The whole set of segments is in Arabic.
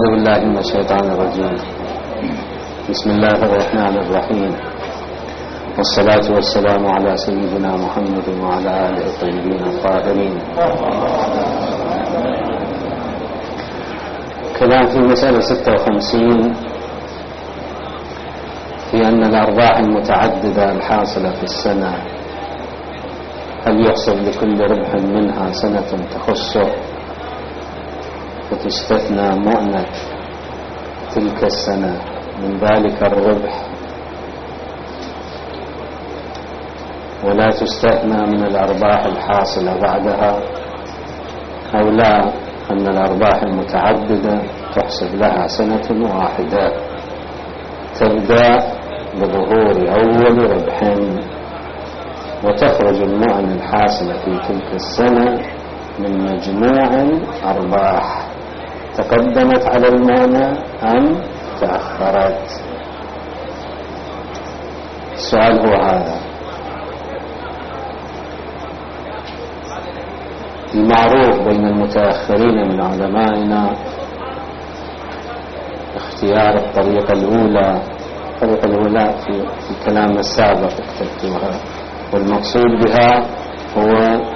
أعوذ بالله من الشيطان الرجيم. بسم الله الرحمن الرحيم، والصلاة والسلام على سيدنا محمد وعلى آله الطيبين الطاهرين. كلام في مسألة 56 في أن الأرباح المتعددة الحاصلة في السنة هل يحسب لكل ربح منها سنة تخصه وتستثنى مؤنة تلك السنة من ذلك الربح، ولا تستثنى من الأرباح الحاصلة بعدها، أو لا أن الأرباح المتعددة تحسب لها سنة واحدة تبدأ بظهور أول ربح وتخرج المؤن الحاصلة في تلك السنة من مجموع أرباح تقدمت على المؤنة أم تأخرت. السؤال هو هذا. المعروف بين المتأخرين من علمائنا اختيار الطريقة الأولى في الكلام السابق اكتبتها، والمقصود بها هو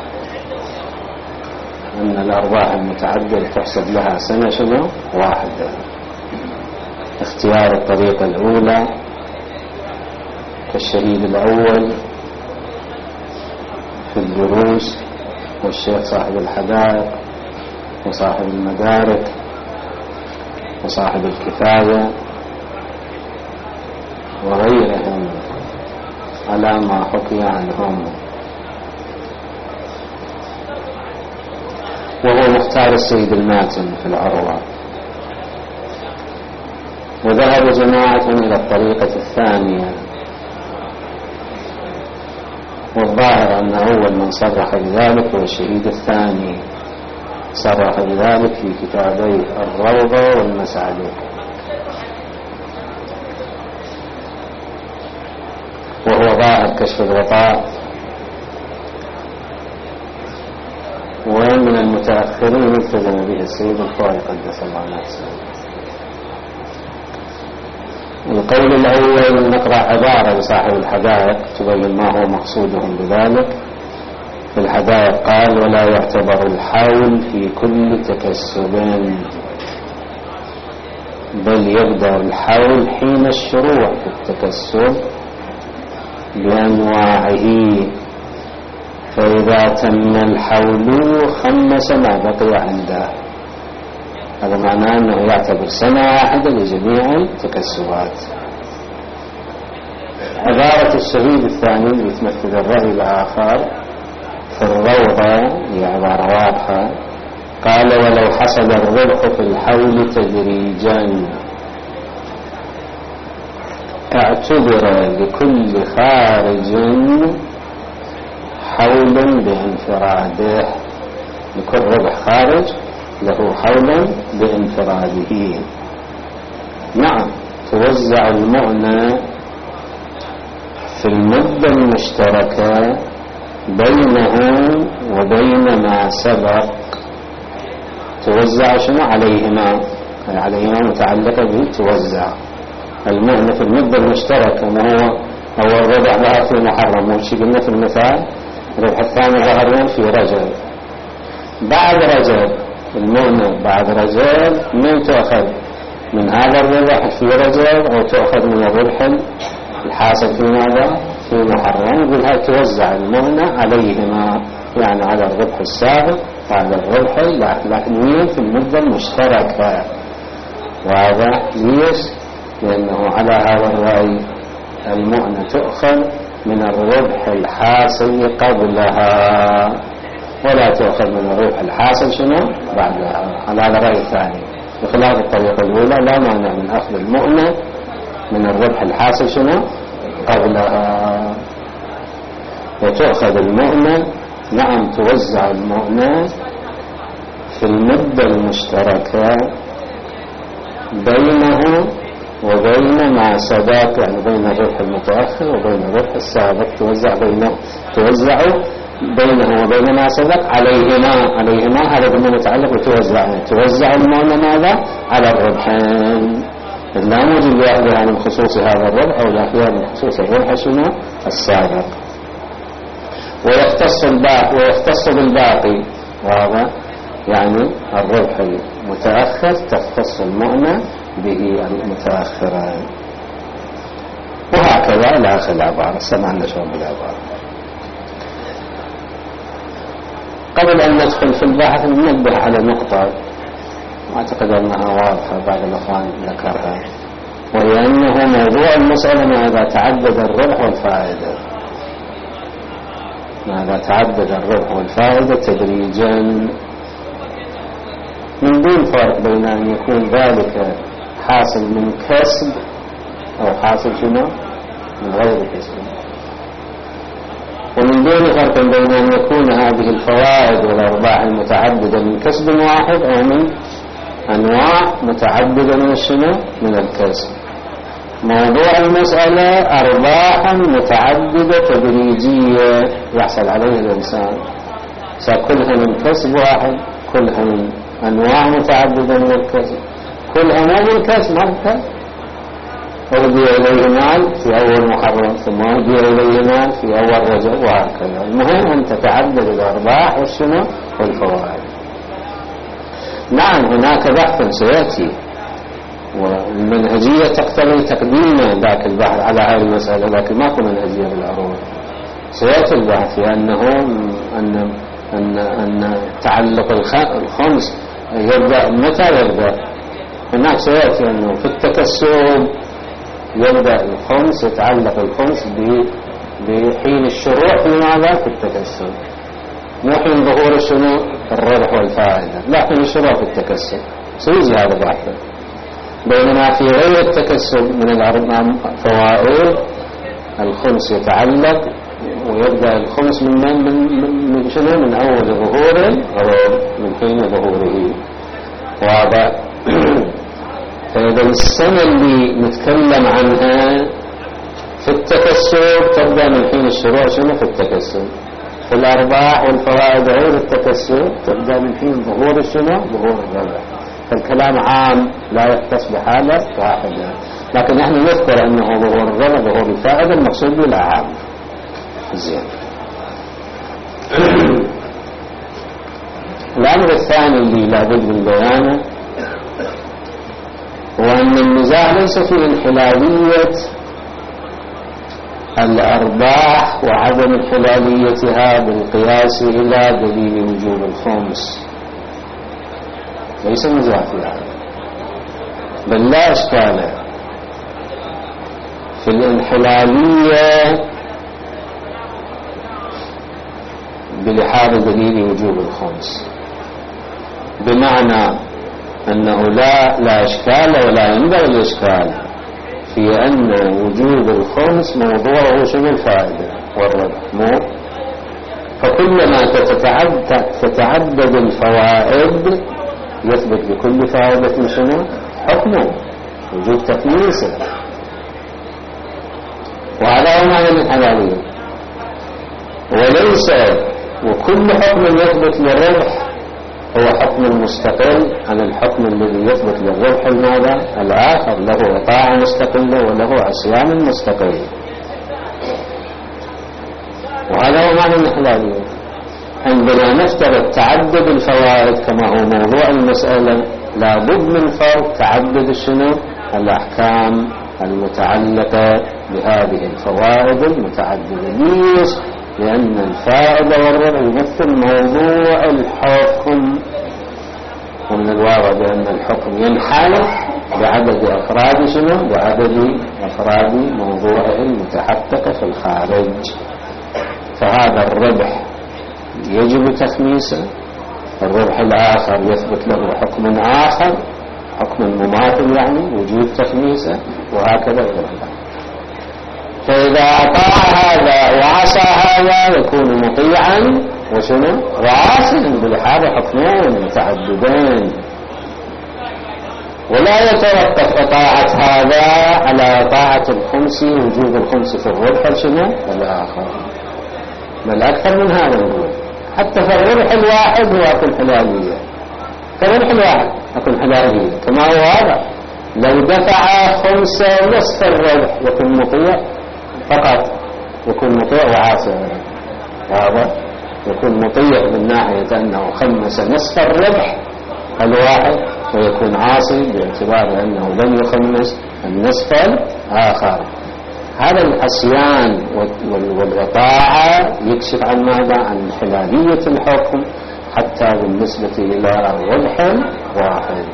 أن الأرباح المتعددة تحسب لها سنة واحدة. اختيار الطريقة الأولى كالشهيد الأول في الدروس، والشيخ صاحب الحدائق، وصاحب المدارك، وصاحب الكفاية، وغيرهم على ما حكي عنهم، وهو مختار السيد الماتن في العروة. وذهب جماعة إلى الطريقة الثانية، والظاهر أن أول من صرح بذلك هو الشهيد الثاني، صرح بذلك في كتابي الروضة والمسعدة. وهو ظاهر كشف الغطاء. ومن المتأخرين التزم به السيد الخوئي قدس الله نفسه. القول الأول نقرأ عبارة لصاحب الحدائق تبين ما هو مقصودهم بذلك. في الحدائق قال: ولا يعتبر الحول في كل تكسب، بل يبدأ الحول حين الشروع في التكسب بأنواعه، فإذا تم الحول خمس ما بقي عنده. هذا معناه أنه يعتبر سنة واحدة لجميع التكسبات. عبارة الشهيد الثاني اللي تمثل الرأي الآخر في الروضة هي عبارة واضحة. قال: ولو حصل الربح في الحول تدريجا اعتبر لكل خارج حول بانفراده. لكل ربح خارج له حول بانفراده. نعم، توزع المؤنة في المدة المشتركة بينه وبين ما سبق. توزع شنو؟ عليهما متعلقة به. توزع المؤنة في المدة المشتركة، ما هو أول ربح ظهر في محرم، وشي قلنا في المثال الربح الثاني ظهر في رجب. بعد رجب المؤنة بعد رجب من تأخذ من هذا الربح في رجب، أو تأخذ من الربح الحاصل في ماذا؟ في محرم. يقول هاي توزع المؤنة عليهما، يعني على الربح السابق وعلى الربح اللاحقين في المدة المشتركة. واضح؟ ليش؟ لأنه على هذا الرأي المؤنة تؤخذ من الربح الحاصل قبلها، ولا تؤخذ من الربح الحاصل شنو؟ بعدها. على هذا الرأي الثاني. بخلاف الطريقة الأولى لا مانع من أخذ المؤنة من الربح الحاصل شنو؟ قبلها. وتؤخذ المؤنة، نعم توزع المؤنة في المدة المشتركة بينه وبين ما سبق، يعني بين الربح المتأخر وبين الربح السابق. توزع بينه وبين ما سبق عليهما هذا ضمن متعلق توزع المؤنة ماذا على الربحين. لا موجب يأخذها من خصوص هذا الربح أو يأخذها من خصوص الربح شنو السابق. ويختص بالباقي، وهذا يعني الربح المتأخر تختص المؤنة به المتأخرة. وهكذا إلى آخر العبارة. سمعنا شو بالعبارة. قبل أن ندخل في البحث ننبه على نقطة أعتقد أنها واضحة بعض الأخوان ذكرها، وهي أنه موضوع المسألة ماذا تعدد الربح والفائدة، ماذا تعدد الربح والفائدة تدريجا، من دون فرق بين أن يكون ذلك حاصل من كسب أو حاصل شنو من غير كسب، ومن دون فرق بين أن يكون هذه الفوائد والأرباح المتعددة من كسب واحد أو من أنواع متعددة من الشنو من الكسب. موضوع المسألة أرباح متعددة تدريجية يحصل عليها الإنسان، كلها من كسب واحد، كلها من أنواع متعددة من الكسب، كلها مو من كسب أهدي إليه مال في أول محرم، ثم أهدي إليه مال في أول رجب، وهكذا. المهم أن تتعدد الأرباح والشنو والفوائد. نعم هناك بحث سيأتي، والمنهجية تقتضي تقديم ذاك البحث على هذه المسألة، لكن ماكو منهجية بالعروض. سيأتي البحث في أنه أن تعلق الخمس يبدأ متى يبدأ. هناك سيأتي أنه في التكسب يبدأ الخمس، يتعلق الخمس بحين الشروع في ماذا في التكسب، مو حين ظهور شنو الربح والفائدة، لا حين الشروع في التكسب. سيجي هذا بحث. بينما في غير التكسب من الأربع فوائد الخمس يتعلق ويبدأ الخمس من شنو من أول ظهوره أو من حين ظهوره. وهذا فإذا السنة اللي نتكلم عنها في التكسب تبدأ من حين الشروع شنو في التكسب، في الأرباح والفوائد غير التكسب تبدأ من حين ظهور شنو ظهور الربح. فالكلام عام لا يختص بحالة واحدة، لكن نحن نذكر أنه ظهور الربح ظهور الفائدة المقصود به العام. زين. الأمر الثاني اللي لابد من بيانه وأن النزاع ليس في انحلالية الأرباح وعدم انحلاليتها بالقياس إلى دليل وجوب الخمس، ليس النزاع في هذا، بل لا إشكال في الانحلالية بلحاظ دليل وجوب الخمس، بمعنى أنه لا إشكال ولا ينبغي الإشكال في أن وجوب الخمس موضوعه شنو الفائدة والربح، مو فكلما تتعدد الفوائد يثبت لكل فائدة شنو حكمه وجوب تقييسه، وهذا هو معنى الانحلالية. وليس وكل حكم يثبت للربح هو حكم مستقل عن الحكم الذي يثبت للربح الماذا الآخر، له إطاعة مستقلة وله عصيان مستقل، وهذا هو معنى الانحلالية. عندما نفترض تعدد الفوائد كما هو موضوع المسألة لابد من فرض تعدد شنو الأحكام المتعلقة بهذه الفوائد المتعددة. ليش؟ لأن الفائدة والربح يمثل موضوع الحكم، ومن الواضح بأن الحكم ينحل بعدد أفراد شنو بعدد أفراد موضوعه المتحققة في الخارج. فهذا الربح يجب تخميسه، الربح الآخر يثبت له حكم آخر حكم مماثل يعني وجود تخميسه، وهكذا الربح. فإذا أطاع هذا وعصى هذا يكون مطيعا وشنو وعاصيا بلحاظ حكمين متعددين، ولا يتوقف إطاعة هذا على طاعة الخمس وجوب الخمس في الربح شنو الآخر. بل أكثر من هذا نقول. حتى في الربح الواحد هو أكل حلالية، كالربح الواحد أكل حلالية كما هو هذا. لو دفع 5 نصف الربح يكون مطيع فقط، يكون مطيع وعاصي. هذا يكون مطيع من ناحية أنه خمس نصف الربح الواحد، ويكون عاصي باعتبار أنه لم يخمس النصف الآخر. هذا العصيان والإطاعة يكشف عن ماذا؟ عن حلالية الحكم حتى بالنسبة إلى الربح الواحد.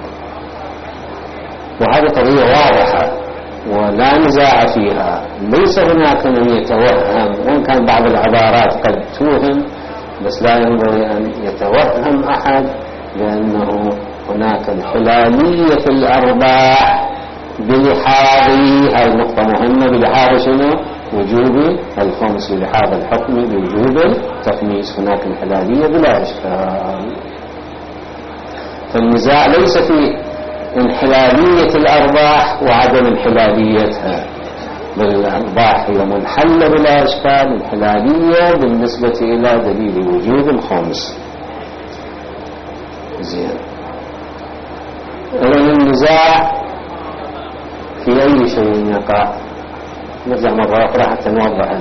وهذه قضية واضحة ولا نزاع فيها. ليس هناك من يتوهم، وإن كان بعض العبارات قد توهم، بس لا ينبغي أن يتوهم أحد لأنه هناك الحلالية الأرباح بلحاظ، هذه النقطة مهمة، بلحاظ شنو؟ وجوب الخمس، بلحاظ الحكم بوجوب التخميس. هناك الحلالية بلا إشكال. فالنزاع ليس في انحلالية الأرباح وعدم انحلاليتها، بل الأرباح هي منحلة بلا إشكال. الحلالية بالنسبة إلى دليل وجوب الخمس. زين. إذن النزاع في أي شيء يقع؟ نرجع مرة أخرى حتى نوضح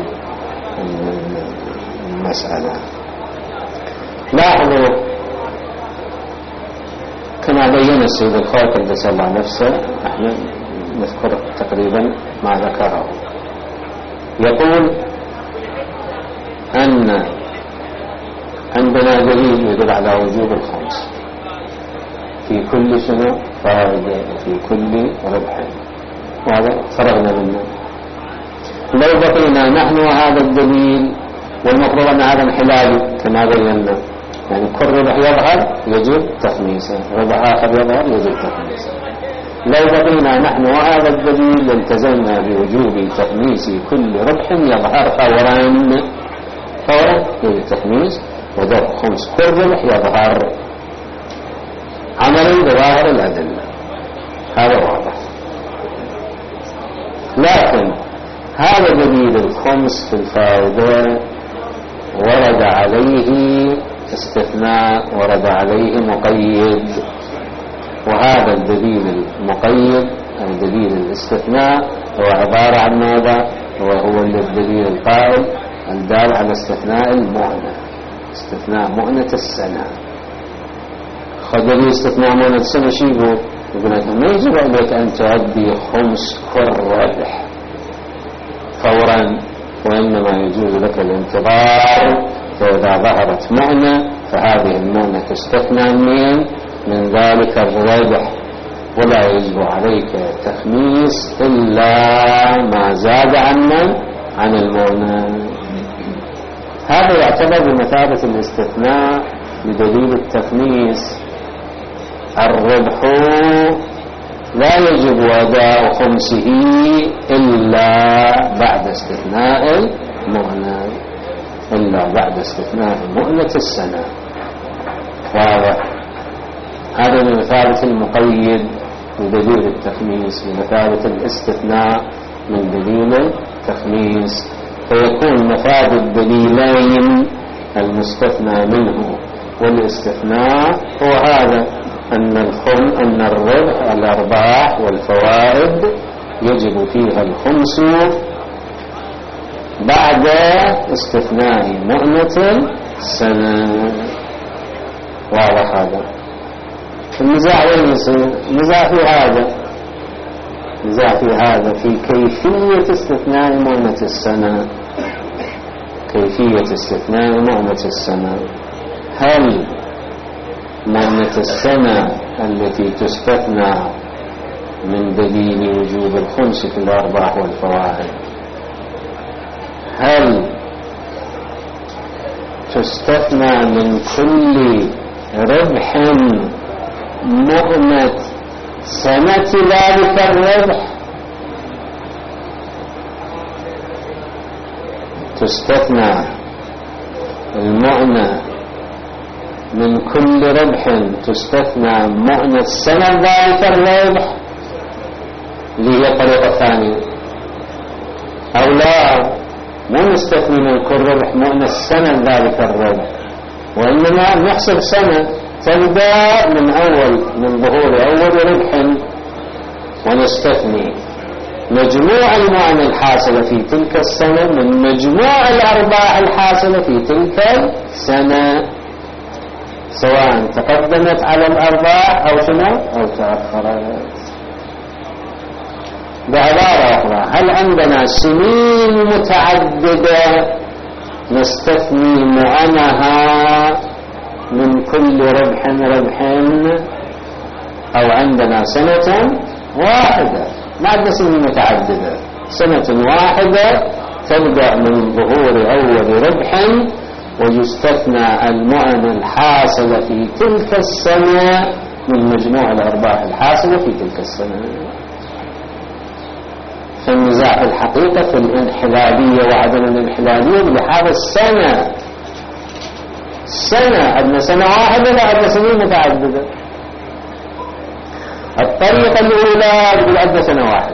المسألة. لاحظوا كما بين السيد الخالق قدس الله نفسه، احنا نذكر تقريبا ما ذكره. يقول أن عندنا دليل يدل على وجوب الخمس في كل شنو؟ فائدة، وفي كل ربح، وهذا فرغنا منه. لو بقينا نحن هذا الدليل، والمفروض أن هذا انحلال كما بينا، يعني كل ربح يظهر يجب تخميسه، ربح آخر يظهر يجب تخميسه. لو بقينا نحن وهذا الدليل لالتزمنا بوجوب تخميس كل ربح يظهر فورا يجب تخميس، وذلك خمس كل ربح يظهر عملا بظاهر الأدلة. هذا واضح. لكن هذا دليل الخمس في الفائدة ورد عليه استثناء، ورد عليه مقيد، وهذا الدليل المقيد أو دليل الاستثناء هو عبارة عن ماذا؟ وهو الدليل القائل الدال على استثناء المؤنة، استثناء مؤنة السنة. خذ استثناء مؤنة السنة شو يقول؟ يقول لك ما يجب عليك أن تؤدي خمس كل ربح فورا، وإنما يجوز لك الانتظار، فإذا ظهرت مؤنة فهذه المؤنة تستثنى من ذلك الربح، ولا يجب عليك تخميس إلا ما زاد عن المؤنة. هذا يعتبر بمثابة الاستثناء بدليل التخميس. الربح لا يجب أداء خمسه إلا بعد استثناء المؤنة، إلا بعد استثناء مؤنة السنة. هذا بمثابة المقيد بدليل التخميس، بمثابة الاستثناء من دليل التخميس، فيكون مفاد الدليلين المستثنى منه والاستثناء هو هذا، أن الربح الأرباح والفوائد يجب فيها الخمس بعد استثناء مؤنة السنة. واضح هذا؟ النزاع وين يصير؟ النزاع في هذا في كيفية استثناء مؤنة السنة. كيفية استثناء مؤنة السنة، هل مؤنة السنة التي تستثنى من دليل وجوب الخمس في الأرباح والفوائد، هل تستثنى من كل ربح مؤنة سنة ذلك الربح؟ تستثنى المؤنة من كل ربح، تستثنى مؤنة سنة ذلك الربح اللي هي الطريقة الثانية، أو لا؟ مو نستثني من كل ربح مؤنة السنة ذلك الربح، وإنما نحسب سنة تبدأ من ظهور أول ربح، ونستثني مجموع المؤن الحاصلة في تلك السنة من مجموع الأرباح الحاصلة في تلك السنة، سواء تقدمت على الأرباح أو شنو أو تأخرت. بعبارة أخرى، هل عندنا سنين متعددة نستثني مؤنها من كل ربح أو عندنا سنة واحدة؟ ما عندنا سنين متعددة، سنة واحدة تبدأ من ظهور أول ربح، ويستثنى المؤن الحاصلة في تلك السنة من مجموع الأرباح الحاصلة في تلك السنة. فالنزاع في الحقيقة في الانحلالية وعدم الانحلالية بهذا السنة. عندنا سنة واحدة لا عندنا سنين متعددة. الطريقة الأولى يقول عندنا سنة واحدة،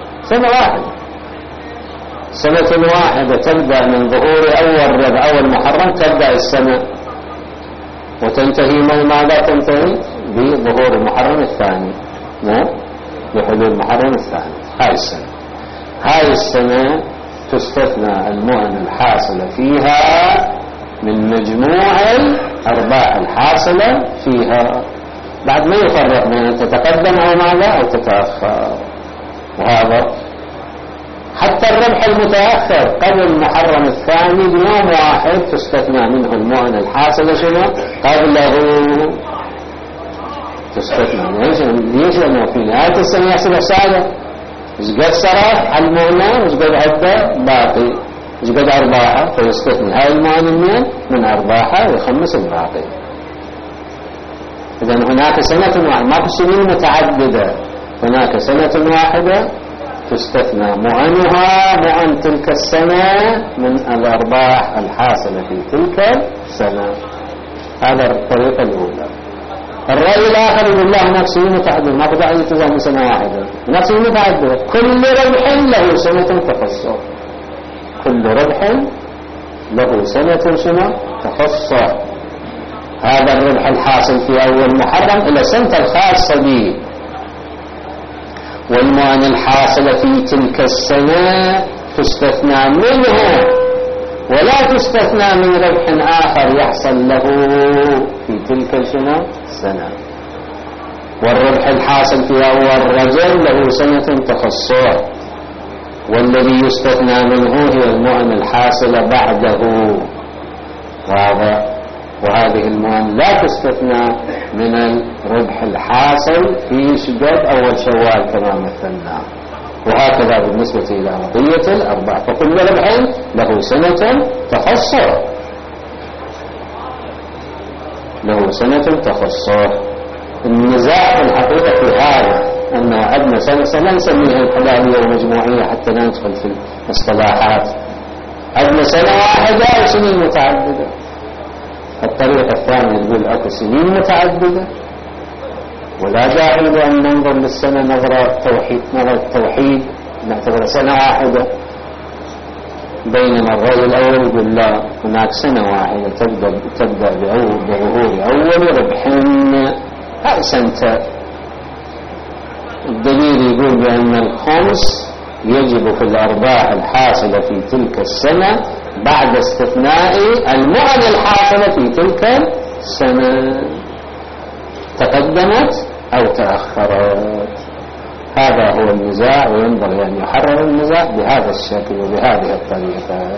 سنة واحدة تبدأ من ظهور أول ربع أول محرم، تبدأ السنة وتنتهي ماذا تنتهي؟ بظهور المحرم الثاني، بحلول المحرم الثاني. هاي السنة تستثنى المؤن الحاصلة فيها من مجموع الأرباح الحاصلة فيها، بعد ما يفرق بين أن تتقدم أو ماذا أو تتأخر. وهذا حتى الربح المتأخر قبل المحرم الثاني بيوم واحد تستثنى منه المؤن الحاصلة شنو قبله، تستثنى. ليش؟ لأنه في نهاية السنة يحسب حسابه إيش قد صرف على المؤنة وإيش قد عده باقي، إيش قد أرباحه، فيستثني هاي المؤن من أرباحه ويخمس الباقي. إذن هناك سنة واحدة، ما في سنين متعددة، هناك سنة واحدة تستثنى مؤنها مؤن تلك السنة من الأرباح الحاصلة في تلك السنة. هذا الطريقة الأولى. الرأي الآخر يقول لا، هناك سنين متعددة، ما بدأ يلتزم بسنة واحدة، هناك سنين متعددة، كل ربح له سنة تخصه، كل ربح له سنة شنو تخصه. هذا الربح الحاصل في أول محرم إلى سنة الخاصة به، والمؤن الحاصلة في تلك السنة تستثنى منه ولا تستثنى من ربح آخر يحصل له في تلك السنة. والربح الحاصل في أول رجل له سنة تخصه، والذي يستثنى منه هي المؤن الحاصلة بعده. وهذه المؤن لا تستثنى من الربح الحاصل في شداد أول شوال كما مثلنا. وهكذا بالنسبة إلى بقية الأرباح، فكل ربح له سنة تخصه، النزاع في الحقيقة في هذا أنه عندنا سنة نسميها انحلالية ومجموعية حتى لا ندخل في الاصطلاحات. عندنا سنة واحدة وسنين متعددة. الطريقة الثانية تقول أكو سنين متعددة ولا داعي لأن ننظر للسنة نظرة توحيد نعتبر سنة واحدة. بينما الرأي الأول يقول لا، هناك سنة واحدة تبدأ بظهور أول ربح سنة. الدليل يقول بأن الخمس يجب في الأرباح الحاصلة في تلك السنة بعد استثناء المؤن الحاصلة في تلك السنة، تقدمت أو تأخرت. هذا هو النزاع، وينبغي أن يحرر النزاع بهذا الشكل وبهذه الطريقة.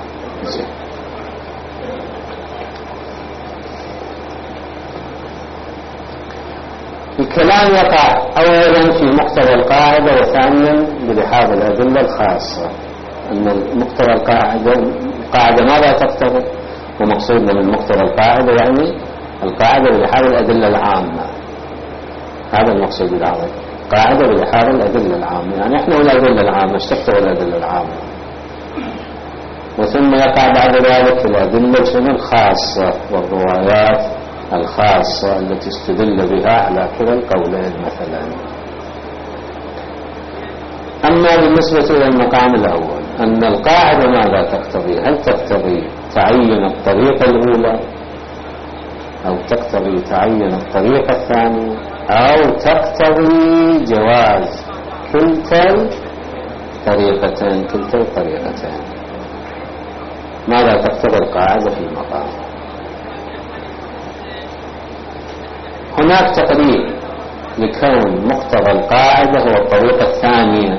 الكلام يقع أولا في مقتضى القاعدة، وثانيا بلحاظ الأدلة الخاصة. أن مقتضى القاعدة ماذا تقتضي؟ ومقصودنا من مقتضى القاعدة يعني القاعدة بلحاظ الأدلة العامة. هذا المقصود بالعامة، قاعدة بلحاظ الأدلة العامة، يعني احنا والأدلة العامة ايش تقتضي الأدلة العامة؟ وثم يقع بعد ذلك في الأدلة الخاصة والروايات الخاصة التي استدل بها على كلا القولين مثلا. أما بالنسبة إلى المقام الأول أن القاعدة ماذا تقتضي؟ هل تقتضي تعين الطريقة الأولى أو تقتضي تعين الطريقة الثانية أو تقتضي جواز كلتا الطريقتين؟ ماذا تقتضي القاعدة في المقام؟ هناك تقرير لكون مقتضى القاعدة هو الطريقة الثانية،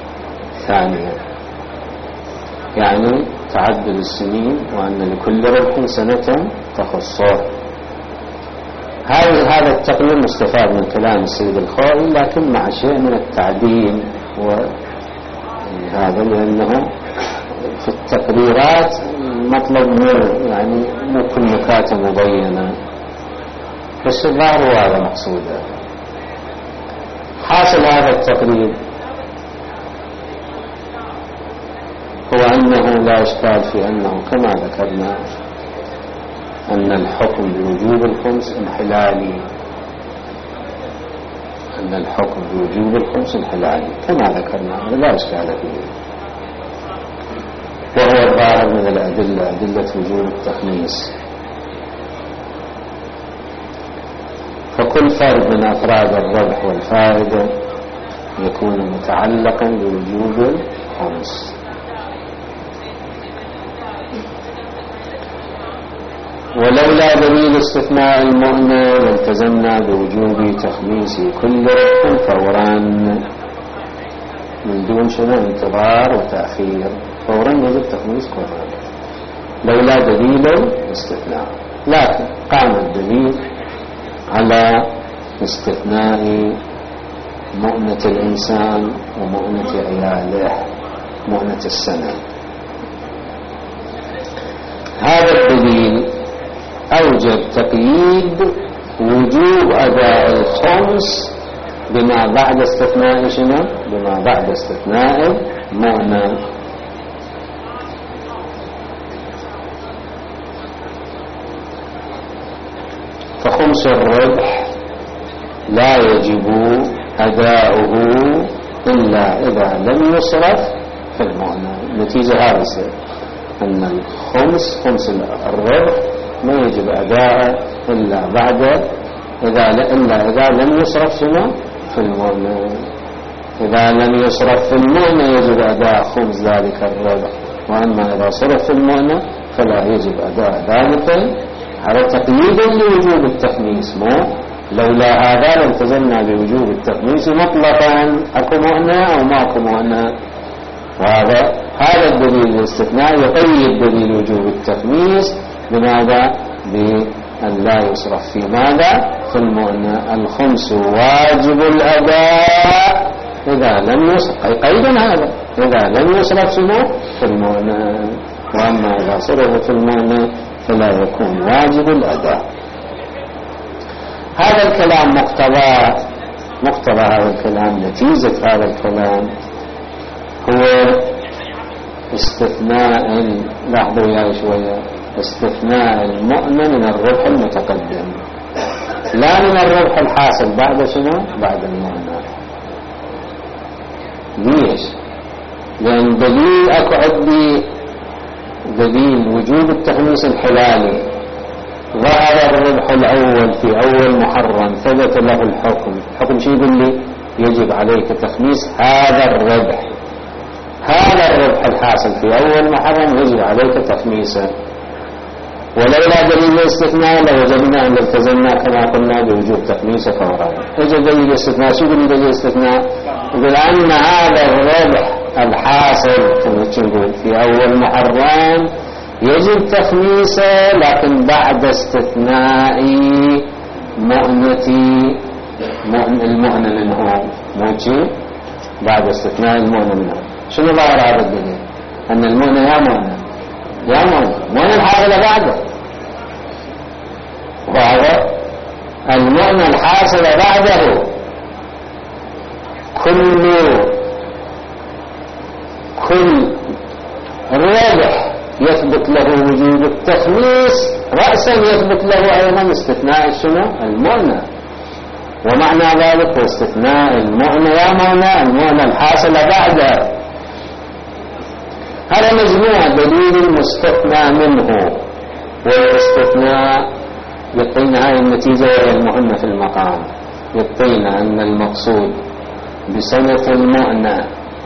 يعني تعدد السنين وأن لكل ربح سنة تخصه. هذا التقرير مستفاد من كلام السيد الخوئي، لكن مع شيء من التعديل وهذا، لأنه في التقريرات مطلب مو كل نكاتة مبينة، بس الظاهر هذا مقصوده. حاصل هذا التقرير هو أنه لا إشكال في أنه كما ذكرنا أن الحكم بوجوب الخمس انحلالي، كما ذكرنا لا إشكال فيه، وهو الظاهر من الأدلة أدلة وجوب التخميس. فكل فرد من أفراد الربح والفائدة يكون متعلقا بوجوب الخمس. ولولا دليل استثناء المؤنة لالتزمنا بوجوب تخميس كل ربح فورا من دون انتظار وتأخير، فورا يجب تخميس كل ربح لولا دليل الاستثناء. لكن قام الدليل على استثناء مؤنة الإنسان ومؤنة عياله، مؤنة السنة. هذا الدليل أوجب تقييد وجوب أداء الخمس بما بعد استثناء بما بعد استثناء المؤنة. فخمس الربح لا يجب أداؤه إلا إذا لم يصرف في المؤنة. النتيجة هذه أن الخمس، خمس الربح ما يجب أداءه إلا إذا لم يصرف في المؤنة. إذا لم يصرف في المؤنة يجب أداء خمس ذلك الربح، وأما إذا صرف في المؤنة فلا يجب أداء ذلك. على تقييد لوجوب التخميس، لولا هذا لالتزمنا بوجوب التخميس مطلقا، أكو مؤنة أو ماكو مؤنة. هذا الدليل الاستثناء يقيد دليل وجوب التخميس بماذا؟ بأن لا يصرف في ماذا؟ في المؤنة. الخمس واجب الأداء إذا لم يصرف، قيد هذا إذا لم يصرف في المؤنة، وأما إذا صرف في المؤنة فلا يكون واجب الأداء. هذا الكلام مقتضى هذا الكلام، نتيجة هذا الكلام هو استثناء، لاحظوا يا شوية، استثناء المؤنة من الربح المتقدم، لا من الربح الحاصل بعد بعد المؤنة. ليش؟ لأن دليل أكو عندي دليل وجوب التخميس الحلالي، ظهر الربح الأول في أول محرم، ثبت له الحكم شيء يقول لي يجب عليك تخميس هذا الربح الحاصل في أول محرم يجب عليك تخميسه. ولولا دليل الاستثناء لوجدنا أن التزمنا كما قلنا بوجوب تخميسه فورا. يجب دليل الاستثناء، شو يقول دليل الاستثناء؟ يقول أن هذا الربح الحاصل في أول محرم يجب تخميسه، لكن بعد استثناء المؤنة منه، موجي بعد استثناء المؤنة منه. شنو ظاهر هذا الدليل؟ أن المؤنة يا مؤنة الحاصلة بعده، وهذا المؤنة الحاصلة بعده كل ربح يثبت له وجوب التخميس رأسا يثبت له أيضا استثناء المؤنة. ومعنى ذلك استثناء المؤنة يا مؤنة، المؤنة الحاصلة بعده. هذا مجموع دليل المستثنى منه، والاستثناء يعطينا هاي النتيجة وهي المهمة في المقام، يعطينا أن المقصود بسنة المؤنة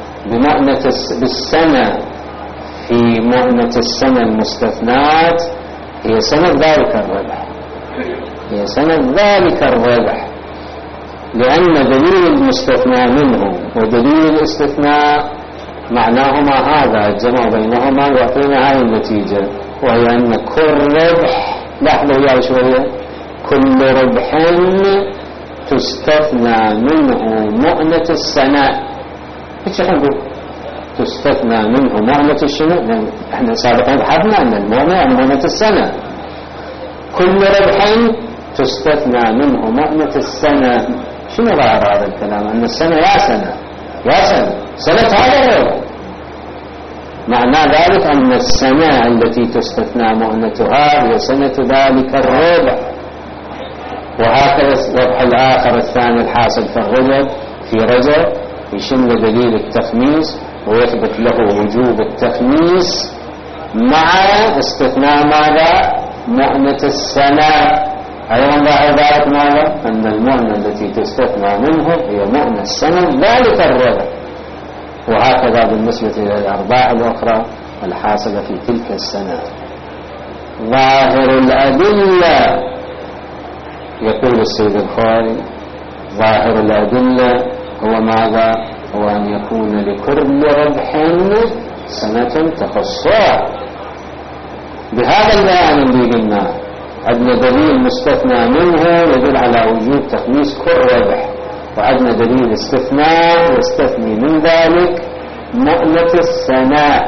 بالسنة في مؤنة السنة المستثنات هي سنة ذلك الربح، هي سنة ذلك الربح، لأن دليل المستثنى منه ودليل الاستثناء معناهما هذا، الجمع بينهما يعطينا هاي النتيجة، وهي أن كل ربح، لاحظوا يا شوية، كل ربح تستثنى منه مؤنة السنة. ايش نقول؟ تستثنى منه مؤنة الشنو؟ احنا سابقا بحثنا أن المؤنة يعني مؤنة السنة. كل ربح تستثنى منه مؤنة السنة. شنو ظاهر هذا الكلام؟ أن السنة يا سنة يا سنة هذا الربح، معنى ذلك أن السنة التي تستثنى مؤنتها هي سنة ذلك الربح. وهكذا الربح الآخر الثاني الحاصل في الرجب في رجب يشمل دليل التخميس ويثبت له وجوب التخميس مع استثناء ماذا؟ مؤنة السنة. أيضا ظاهر ذلك ماذا؟ أن المؤنة التي تستثنى منه هي مؤنة السنة ذلك الربح. وهكذا بالنسبة إلى الأرباع الأخرى الحاصلة في تلك السنة. ظاهر الأدلة، يقول السيد الخوئي، ظاهر الأدلة هو ماذا؟ هو أن يكون لكل ربح سنة تخصها. بهذا البيان اللي قلناه عندنا دليل مستثنى منه يدل على وجوب تخميس كل ربح، وعندنا دليل استثناء يستثني من ذلك مؤنة السنة،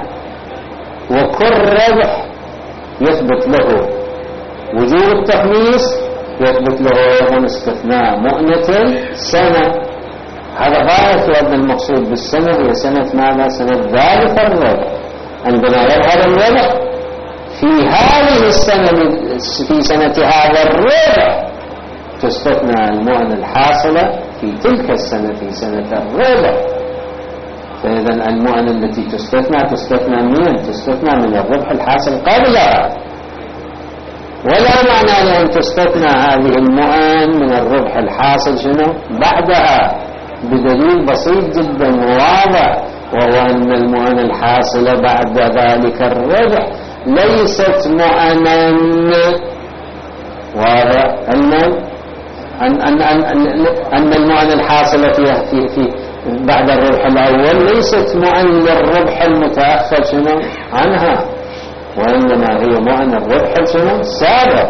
وكل ربح يثبت له وجوب التخميس يثبت له أيضا استثناء مؤنة السنة. هذا ظاهر في أن المقصود بالسنة هي سنة ماذا؟ سنة ذلك الربح. عندما يظهر الربح في هذه السنة في سنة هذا الربح تستثنى المؤنة الحاصلة في تلك السنة في سنة الربح. فإذا المؤنة التي تستثنى من؟ تستثنى من الربح الحاصل قبلها، ولا معنى لأن تستثنى هذه المؤن من الربح الحاصل شنو؟ بعدها، بدليل بسيط جدا وواضح، وهو أن المؤن الحاصلة بعد ذلك الربح ليست مؤنا واضح، أن المؤن الحاصلة في بعد الربح الأول ليست مؤن للربح المتأخر شنو عنها، وإنما هي مؤن الربح شنو السابق.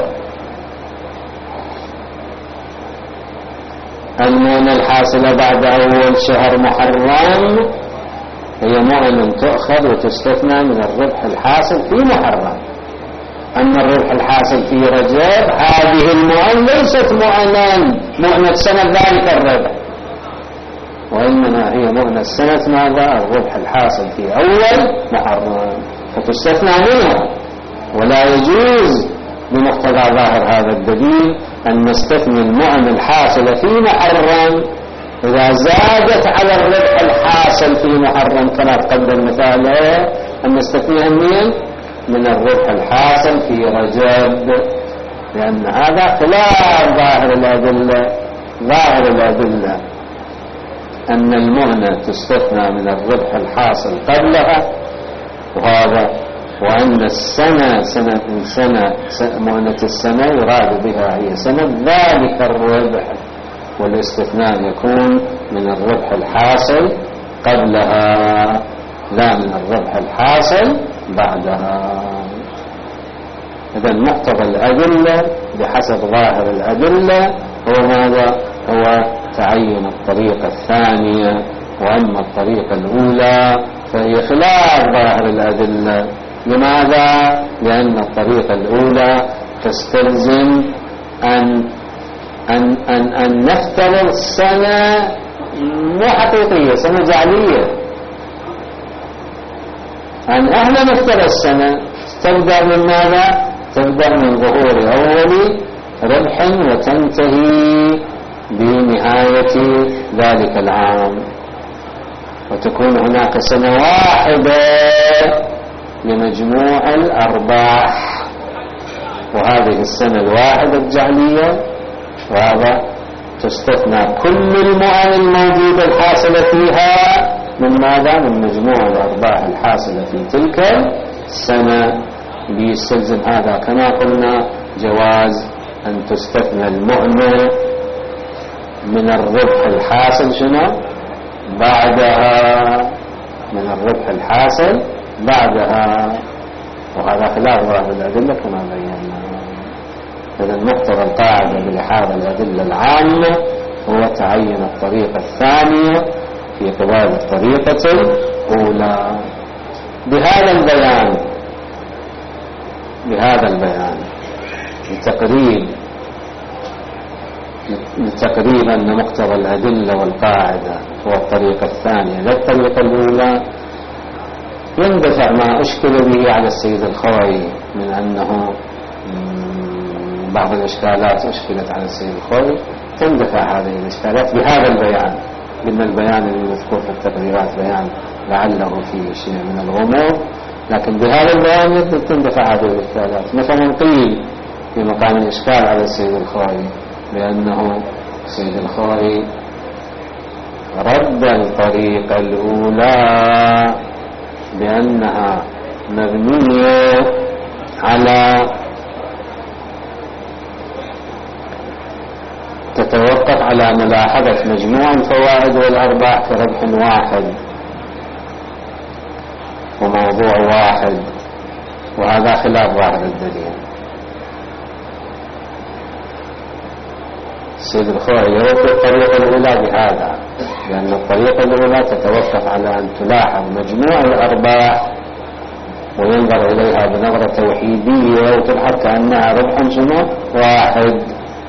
المؤن الحاصلة بعد أول شهر محرم هي مؤن تؤخذ وتستثنى من الربح الحاصل في محرم. أما الربح الحاصل في رجب هذه المؤن ليست مؤنة سنة ذلك الربح، وإنما هي مؤنة سنة ماذا؟ الربح الحاصل في أول محرم، فتستثنى منها. ولا يجوز بمقتضى ظاهر هذا الدليل أن نستثني المؤن الحاصلة في محرم إذا زادت على الربح الحاصل في محرم، كما تقدم مثاله أن نستثنيها من الربح الحاصل في رجب، لأن هذا خلاف ظاهر الأدلة. ظاهر الأدلة أن المؤنة تستثنى من الربح الحاصل قبلها، وهذا وأن السنة مؤنة السنة يراد بها هي سنة ذلك الربح، والاستثناء يكون من الربح الحاصل قبلها لا من الربح الحاصل بعدها. إذا مقتضى الأدلة بحسب ظاهر الأدلة هو ماذا؟ هو تعين الطريقة الثانية، وأما الطريقة الأولى فهي خلاف ظاهر الأدلة. لماذا؟ لأن الطريقة الأولى تستلزم أن نفترض سنة مو حقيقية، سنة جعلية، أن احنا نفترض السنة تبدأ من ماذا؟ تبدأ من ظهور أول ربح وتنتهي بنهاية ذلك العام، وتكون هناك سنة واحدة لمجموع الأرباح، وهذه السنة الواحدة الجعلية، وهذا تستثنى كل المؤن الموجودة الحاصلة فيها من ماذا؟ من مجموع الأرباح الحاصلة في تلك السنة. بيستلزم هذا كما قلنا جواز أن تستثنى المؤنة من الربح الحاصل شنو؟ بعدها، من الربح الحاصل بعدها، وهذا خلاف ظاهر الأدلة كما بينا. إذا مقتضى القاعدة بلحاظ الأدلة العامة هو تعين الطريقة الثانية في قبال الطريقة الأولى. بهذا البيان لتقريب أن مقتضى الأدلة والقاعدة هو الطريقة الثانية لا الطريقة الأولى، يندفع ما أشكل به على السيد الخوئي من أنه بعض الإشكالات أشكلت على السيد الخوئي، تندفع هذه الإشكالات بهذا البيان. قلنا البيان اللي مذكور في التقريرات بيان لعله فيه شيء من الغموض، لكن بهذا البيان تندفع هذه الإشكالات. مثلا قيل في مقام الإشكال على السيد الخوئي بأنه السيد الخوئي رد الطريقة الأولى بأنها مبنية على تتوقف على ملاحظة مجموع الفوائد والأرباح في ربح واحد وموضوع واحد، وهذا خلاف ظاهر الدليل. السيد الخوئي يرد الطريقة الأولى بهذا، لأن الطريقة الأولى تتوقف على أن تلاحظ مجموع الأرباح وينظر إليها بنظرة توحيدية وتلحظ كأنها ربح شنو؟ واحد،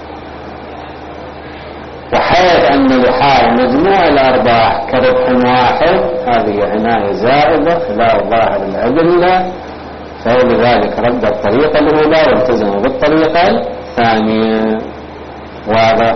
وحيث أن لحاظ مجموع الأرباح كربح واحد هذه عناية زائدة خلاف ظاهر الأدلة، فلذلك رد الطريقة الأولى والتزم بالطريقة الثانية. واضح؟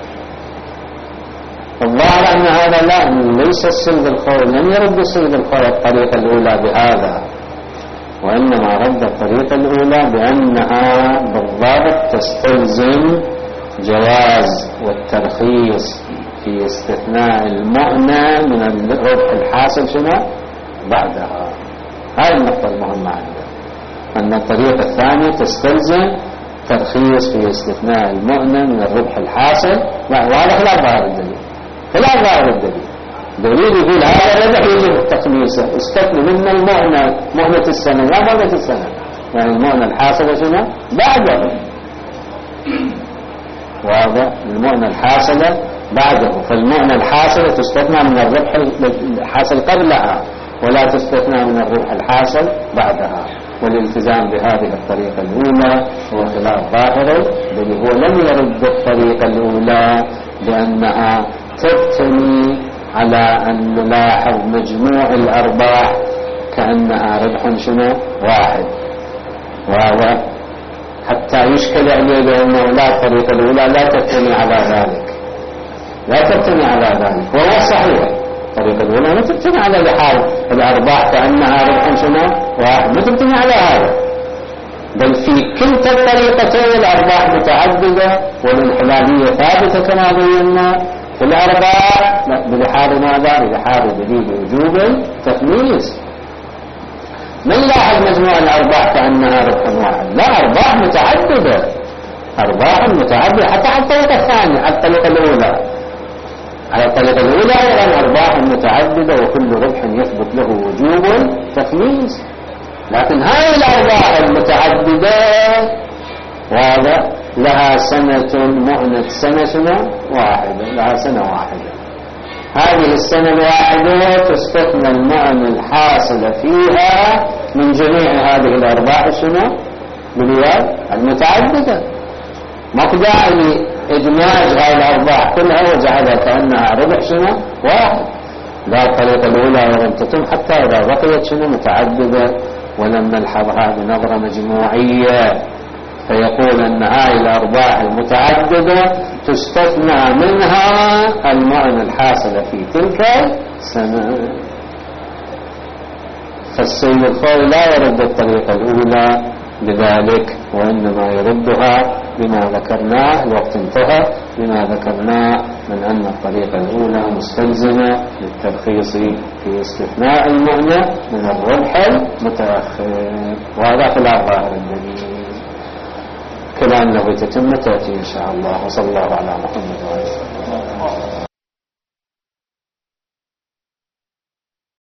الظاهر أن هذا ليس السيد الخوئي، لم يرد السيد الخوئي الطريقة الأولى بهذا، وإنما رد الطريقة الأولى بأنها بالضبط تستلزم جواز والترخيص في استثناء المؤنة من الربح الحاصل شنو؟ بعدها. هذه النقطة المهمة عندنا، أن الطريقة الثانية تستلزم ترخيص في استثناء المؤنة من الربح الحاصل، وهذا خلاف ظاهر الدليل. خلاف ظاهر الدليل، دليل يقول هذا الربح يجب تخميسه، استثنى من المؤنة مؤنة السنة لا مؤنة السنة، يعني المؤنة الحاصلة شنو؟ بعده. واضح؟ المؤنة الحاصلة بعده، فالمؤنة الحاصلة تستثنى من الربح الحاصل قبلها ولا تستثنى من الربح الحاصل بعدها. والالتزام بهذه الطريقة الأولى هو خلاف ظاهر، بل هو لم يرد الطريقة الأولى بأنها تبتني على أن نلاحظ مجموع الأرباح كأنها ربح شنو؟ واحد. وهذا حتى يشكل عليه بأنه لا الطريقة الأولى لا تبتني على ذلك، لا تبتني على ذلك، وهو صحيح. الطريقة الأولى ما تبتني على لحاظ الأرباح كأنها ربح شنو؟ واحد، ما تبتني على هذا، بل في كلتا الطريقتين الأرباح متعددة والانحلالية ثابتة كما بينا في الأرباح بلحاظ ماذا؟ بلحاظ دليل وجوب التخميس. من لاحظ مجموع الأرباح كأنها ربح واحد؟ لا، أرباح متعددة، أرباح متعددة حتى على الطريقة الثانية، على الطريقة الأولى. على الطريقة الأولى أيضا أرباح متعددة وكل ربح يثبت له وجوب التخميس، لكن هذه الأرباح المتعددة وهذا لها سنة مؤنة سنة واحدة، لها سنة واحدة. هذه السنة الواحدة تستثنى المؤن الحاصلة فيها من جميع هذه الأرباح شنو؟ باليد المتعددة. مقدار إدماج هذه الأرباح كلها وجعلها كأنها ربح شنو؟ واحد. لا الطريقة الأولى ولم تتم حتى إذا بقيت شنو؟ متعددة ولم نلحظها بنظرة مجموعية، فيقول أن هذه الأرباح المتعددة تستثنى منها المؤن الحاصلة في تلك السنة. فالسيد الخوئي لا يرد الطريقة الأولى بذلك، وإنما يردها بما ذكرناه، الوقت انتهى، بما ذكرناه من أن الطريقة الأولى مستلزمة للترخيص في استثناء المعنى من الربح المتأخر، وهذا خلاف ظاهر الدليل. كلام له تتم تأتي إن شاء الله. وصلى الله على محمد وعلى آله.